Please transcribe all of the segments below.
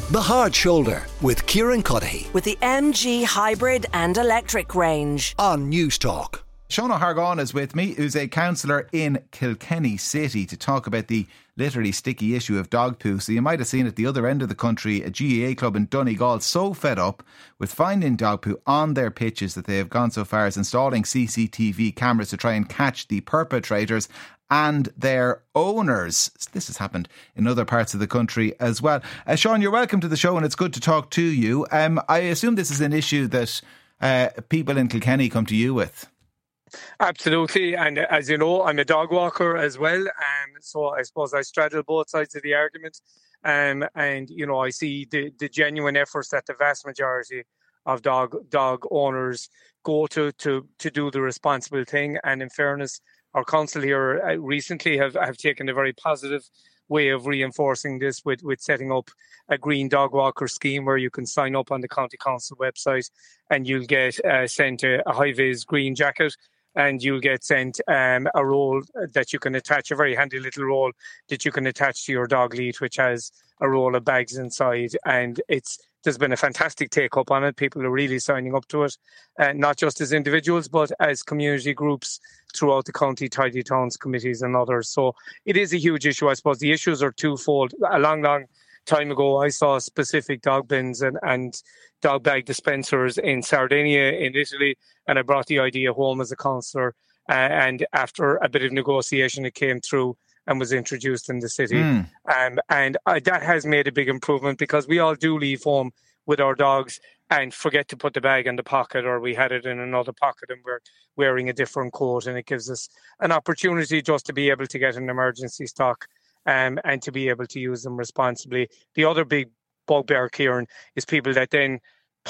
The Hard Shoulder with Kieran Cuddihy with the MG hybrid and electric range on News Talk. Sean O'Hargone is with me, who's a councillor in Kilkenny City, to talk about the literally sticky issue of dog poo. So you might have seen at the other end of the country, a GAA club in Donegal so fed up with finding dog poo on their pitches that they have gone so far as installing CCTV cameras to try and catch the perpetrators and their owners. This has happened in other parts of the country as well. Sean, you're welcome to the show and it's good to talk to you. I assume this is an issue that people in Kilkenny come to you with. Absolutely, and as you know, I'm a dog walker as well, so I suppose I straddle both sides of the argument, and you know, I see the genuine efforts that the vast majority of dog owners go to do the responsible thing. And in fairness, our council here recently have taken a very positive way of reinforcing this with setting up a green dog walker scheme where you can sign up on the county council website and you'll get sent a high-vis green jacket. And you'll get sent a roll that you can attach, a very handy little roll that you can attach to your dog lead, which has a roll of bags inside. And there's been a fantastic take-up on it. People are really signing up to it, not just as individuals, but as community groups throughout the county, tidy towns committees and others. So it is a huge issue. I suppose the issues are twofold. A long time ago, I saw specific dog bins and dog bag dispensers in Sardinia, in Italy, and I brought the idea home as a councillor. And after a bit of negotiation, it came through and was introduced in the city. That has made a big improvement because we all do leave home with our dogs and forget to put the bag in the pocket, or we had it in another pocket and we're wearing a different coat, and it gives us an opportunity just to be able to get an emergency stock and to be able to use them responsibly. The other big bugbear, Kieran, is people that then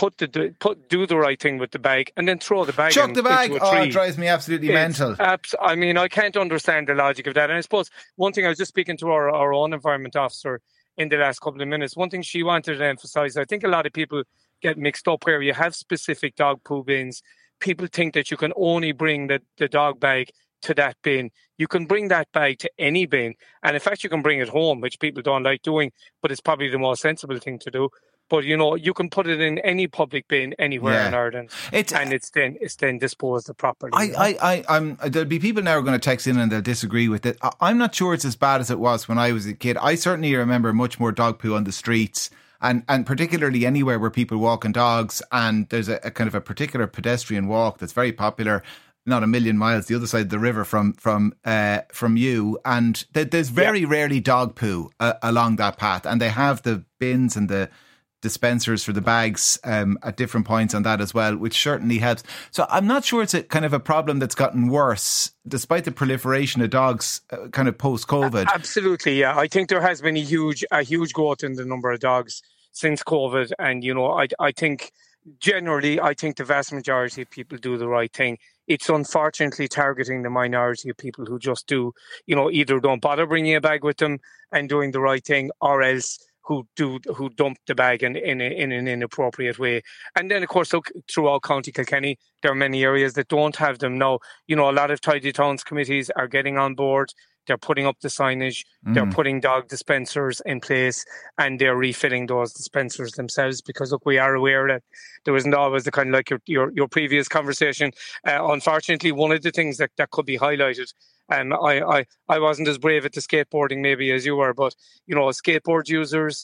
do the right thing with the bag and then throw the bag chuck the bag. Into a tree. It drives me absolutely mental. I mean, I can't understand the logic of that. And I suppose one thing, I was just speaking to our own environment officer in the last couple of minutes. One thing she wanted to emphasise, I think a lot of people get mixed up where you have specific dog poo bins. People think that you can only bring the dog bag to that bin. You can bring that bag to any bin, and in fact you can bring it home, which people don't like doing, but it's probably the most sensible thing to do. But you know, you can put it in any public bin anywhere in Ireland, and it's then disposed of properly. There'll be people now who are going to text in and they'll disagree with it. I'm not sure it's as bad as it was when I was a kid. I certainly remember much more dog poo on the streets, and particularly anywhere where people walking dogs, and there's a kind of a particular pedestrian walk that's very popular, not a million miles the other side of the river from you, and there's very rarely dog poo along that path, and they have the bins and the dispensers for the bags at different points on that as well, which certainly helps. So I'm not sure it's a kind of a problem that's gotten worse despite the proliferation of dogs kind of post-COVID. Absolutely, yeah. I think there has been a huge growth in the number of dogs since COVID, and you know, I think generally, I think the vast majority of people do the right thing. It's unfortunately targeting the minority of people who just do, you know, either don't bother bringing a bag with them and doing the right thing, or else who dump the bag in an inappropriate way. And then, of course, look, throughout County Kilkenny, there are many areas that don't have them now. You know, a lot of tidy towns committees are getting on board. They're putting up the signage. They're putting dog dispensers in place, and they're refilling those dispensers themselves. Because look, we are aware that there isn't always the kind of like your previous conversation. Unfortunately, one of the things that could be highlighted, and I wasn't as brave at the skateboarding maybe as you were, but you know, skateboard users,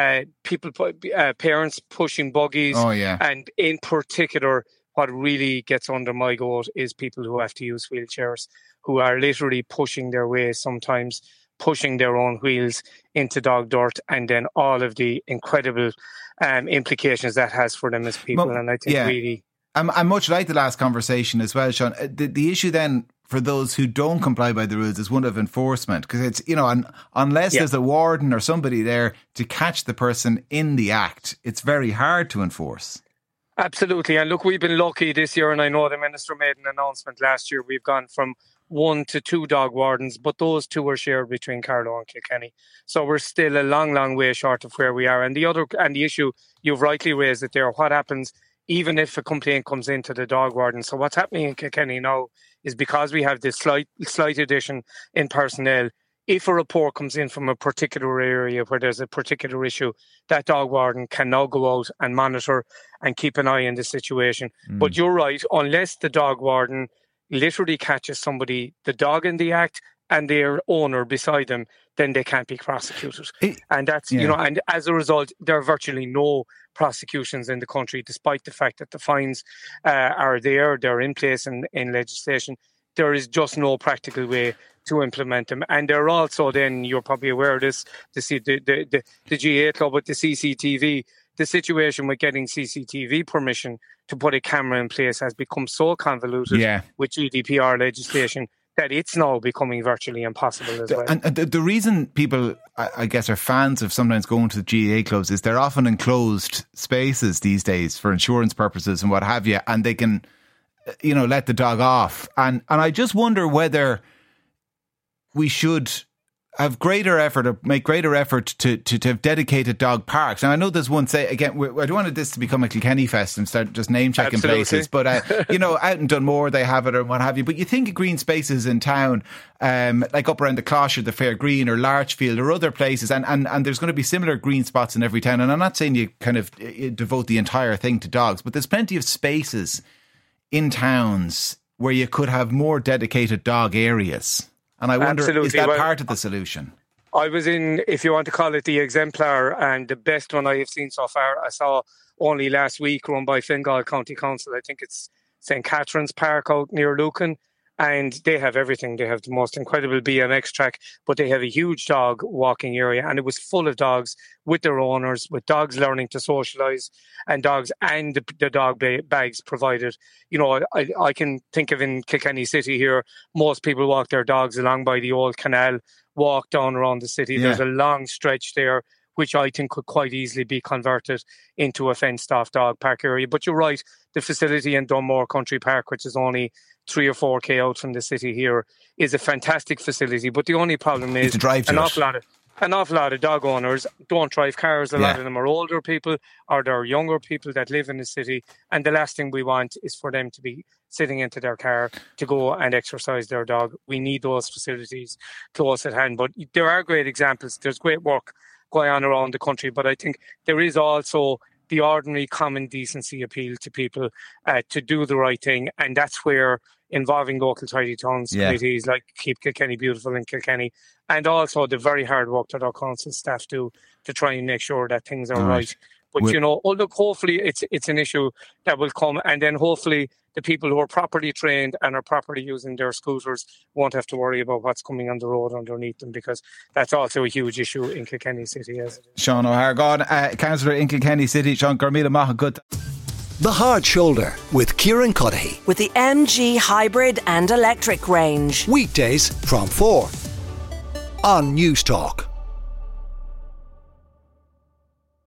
parents pushing buggies, and in particular, what really gets under my goat is people who have to use wheelchairs, who are literally pushing their way, sometimes pushing their own wheels into dog dirt, and then all of the incredible implications that has for them as people. And I think really... And much like the last conversation as well, Sean, the issue then for those who don't comply by the rules is one of enforcement, because it's, you know, unless there's a warden or somebody there to catch the person in the act, it's very hard to enforce. Absolutely. And look, we've been lucky this year, and I know the Minister made an announcement last year. We've gone from 1 to 2 dog wardens, but those 2 are shared between Carlow and Kilkenny. So we're still a long, long way short of where we are. And the issue, you've rightly raised it there, what happens even if a complaint comes into the dog warden. So what's happening in Kilkenny now is, because we have this slight addition in personnel, if a report comes in from a particular area where there's a particular issue, that dog warden can now go out and monitor and keep an eye on the situation. But you're right, unless the dog warden literally catches somebody, the dog in the act, and their owner beside them, then they can't be prosecuted. And that's, and as a result, there are virtually no prosecutions in the country, despite the fact that the fines are there, they're in place in legislation. There is just no practical way to implement them. And they're also then, you're probably aware of this, the GAA Club with the CCTV, the situation with getting CCTV permission to put a camera in place has become so convoluted with GDPR legislation that it's now becoming virtually impossible as well. And the reason people, I guess, are fans of sometimes going to the GAA clubs is they're often enclosed spaces these days for insurance purposes and what have you, and they can, let the dog off. And I just wonder whether we should have greater effort or make greater effort to have dedicated dog parks. Now, I know there's one, say, again, I don't want this to become a Kilkenny Fest and start just name-checking places, but, out in Dunmore, they have it or what have you. But you think of green spaces in town, like up around the Closh or the Fair Green or Larchfield or other places, and there's going to be similar green spots in every town. And I'm not saying you kind of devote the entire thing to dogs, but there's plenty of spaces in towns where you could have more dedicated dog areas. And I wonder, is that part of the solution? I was in, if you want to call it, the exemplar, and the best one I have seen so far, I saw only last week, run by Fingal County Council. I think it's St. Catherine's Park out near Lucan. And they have everything. They have the most incredible BMX track, but they have a huge dog walking area. And it was full of dogs with their owners, with dogs learning to socialise, and dogs and the dog bags provided. I can think of in Kilkenny City here, most people walk their dogs along by the old canal, walk down around the city. There's a long stretch there, which I think could quite easily be converted into a fenced-off dog park area. But you're right, the facility in Dunmore Country Park, which is only 3 or 4k out from the city here, is a fantastic facility. But the only problem is an awful lot of dog owners don't drive cars. A lot of them are older people or they're younger people that live in the city. And the last thing we want is for them to be sitting into their car to go and exercise their dog. We need those facilities close at hand. But there are great examples. There's great work going on around the country. But I think there is also the ordinary common decency appeal to people to do the right thing. And that's where involving local tidy towns committees like Keep Kilkenny Beautiful in Kilkenny, and also the very hard work that our council staff do to try and make sure that things are right. But, look, hopefully it's an issue that will come, and then hopefully the people who are properly trained and are properly using their scooters won't have to worry about what's coming on the road underneath them, because that's also a huge issue in Kilkenny City. As it is. Sean O'Hare, councillor in Kilkenny City. Sean, Gormila Maha, good. The Hard Shoulder with Kieran Cuddihy. With the MG hybrid and electric range. Weekdays from 4 on News Talk.